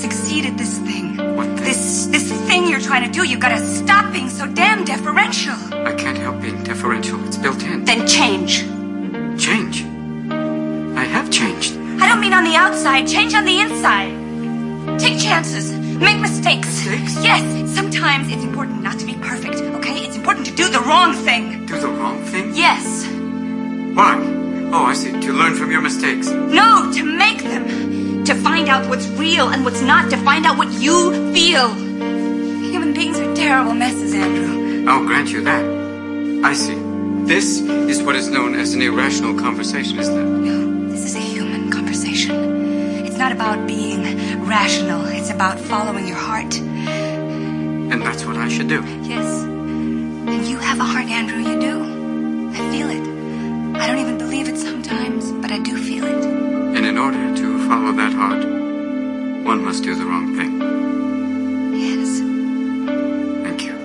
succeed at this thing. What thing? This thing you're trying to do. You gotta stop being so damn deferential. I can't help being deferential. It's built in. Then change. Change? I have changed. I don't mean on the outside. Change on the inside. Take chances. Make mistakes. Mistakes? Yes. Sometimes it's important not to be perfect, okay? It's important to do the wrong thing. Do the wrong thing? Yes. Why? Oh, I see. To learn from your mistakes. No, to make them. To find out what's real and what's not. To find out what you feel. Human beings are terrible messes, Andrew. I'll grant you that. I see. This is what is known as an irrational conversation, isn't it? No, this is a human conversation. It's not about being rational. It's about following your heart. And that's what I should do. Yes. And you have a heart, Andrew. You do. I feel it. I don't even believe it sometimes, but I do feel it. And in order to follow that heart, one must do the wrong thing. Yes. Thank you.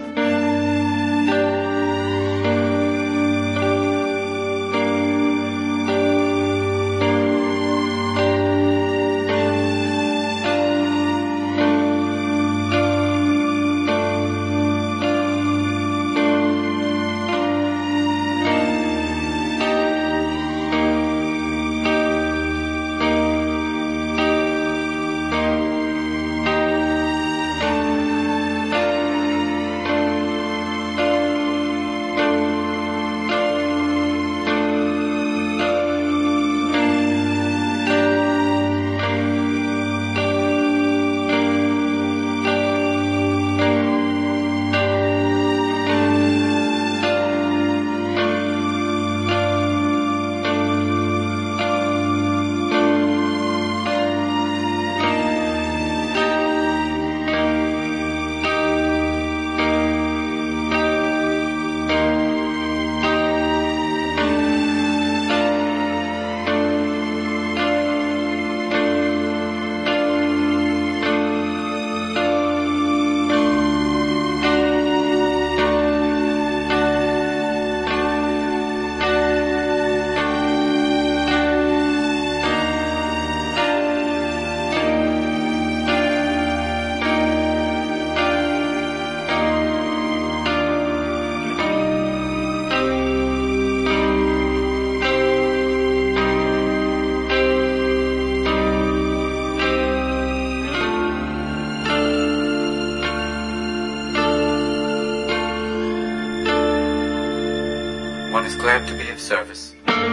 One is glad to be of service.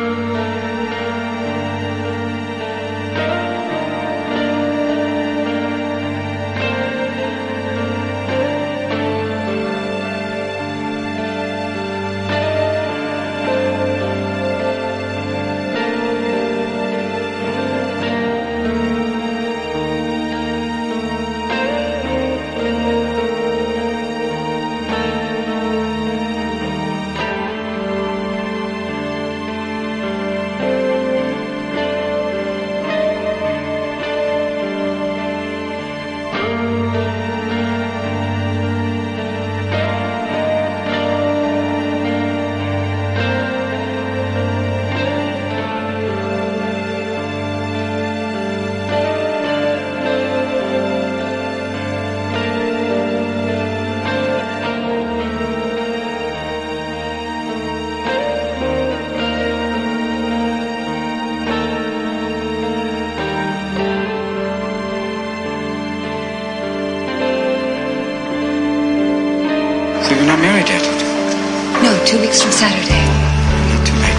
So you're not married yet? No, 2 weeks from Saturday. Not too late.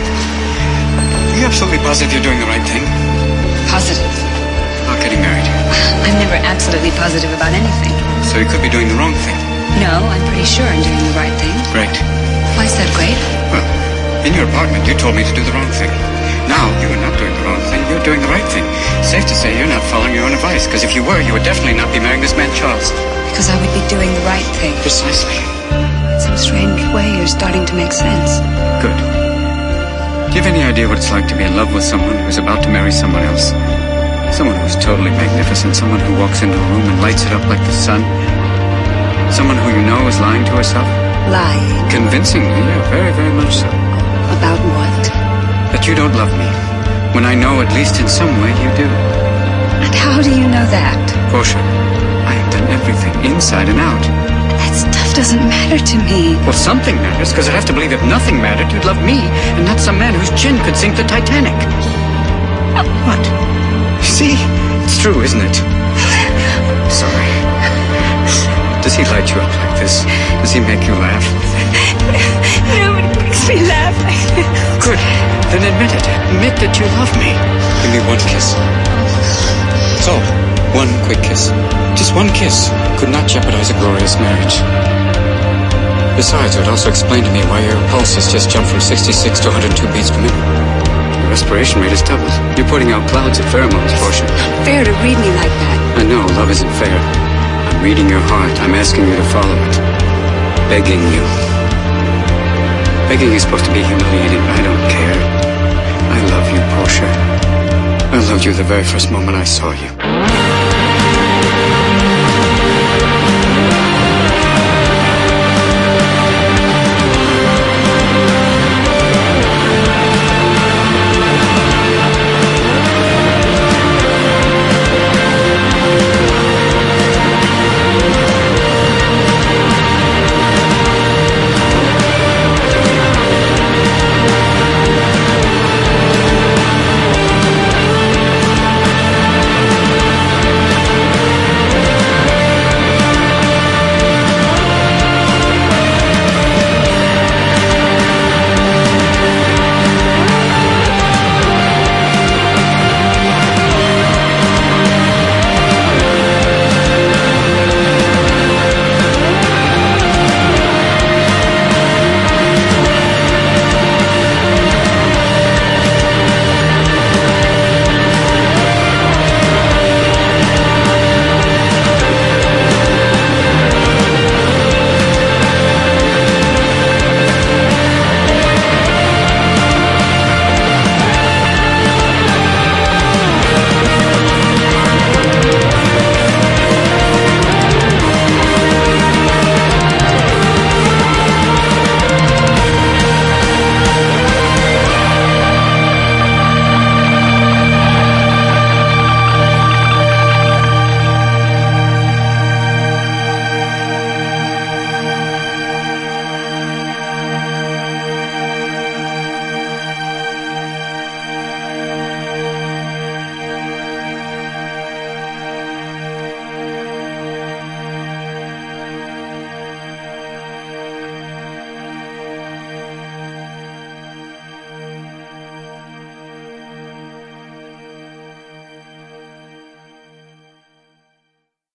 Are you absolutely positive you're doing the right thing? Positive. About getting married? I'm never absolutely positive about anything. So you could be doing the wrong thing? No, I'm pretty sure I'm doing the right thing. Great. Why is that great? Well, in your apartment you told me to do the wrong thing. Now you are not doing the wrong thing, you're doing the right thing. Safe to say you're not following your own advice, because if you were, you would definitely not be marrying this man Charles. Because I would be doing the right thing. Precisely. In some strange way, you're starting to make sense. Good. Do you have any idea what it's like to be in love with someone who's about to marry someone else? Someone who's totally magnificent, someone who walks into a room and lights it up like the sun. Someone who you know is lying to herself. Lying? Convincingly, yeah, very, very much so. About what? That you don't love me, when I know at least in some way you do. And How do you know that? Portia, I have done everything, inside and out. That stuff doesn't matter to me. Well, something matters, because I have to believe if nothing mattered, you'd love me, and not some man whose chin could sink the Titanic. What? See? It's true, isn't it? Sorry. Does he light you up like this? Does he make you laugh? Nobody makes me laugh. Good. Then admit it. Admit that you love me. Give me one kiss. That's all. One quick kiss. Just one kiss could not jeopardize a glorious marriage. Besides, it would also explain to me why your pulse has just jumped from 66 to 102 beats per minute. Your respiration rate is doubled. You're putting out clouds of pheromones, Portia. Fair to read me like that. I know, love isn't fair. I'm reading your heart. I'm asking you to follow it. Begging you. Begging is supposed to be humiliating, but I don't care. I love you, Portia. I loved you the very first moment I saw you.